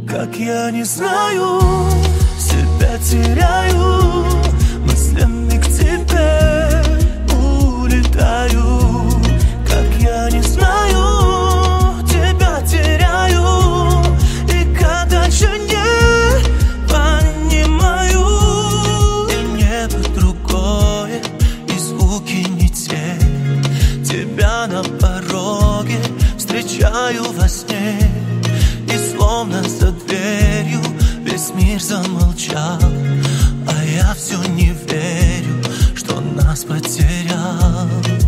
Как я не знаю, себя теряю, мыслями к тебе улетаю. Как я не знаю, тебя теряю, и как дальше не понимаю. И небо другое, и звуки не те. Тебя на пороге встречаю во сне. И словно за дверью весь мир замолчал, а я все не верю, что нас потерял.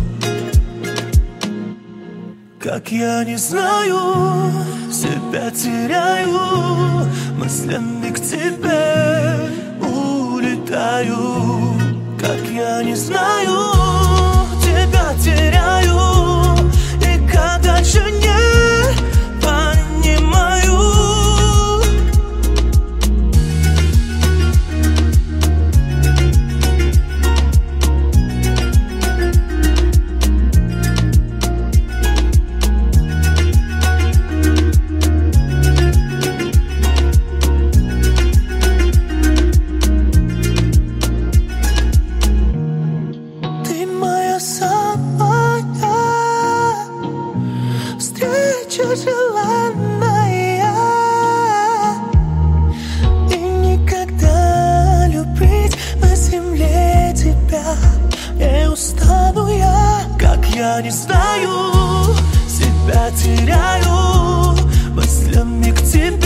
Как я не знаю, себя теряю, мыслями к тебе улетаю. Как я не знаю, тебя теряю, и как дальше не понимаю. Ты моя самая встреча желанная, и никогда любить на земле тебя не устану я. Как я не знаю, себя теряю, мыслями к тебе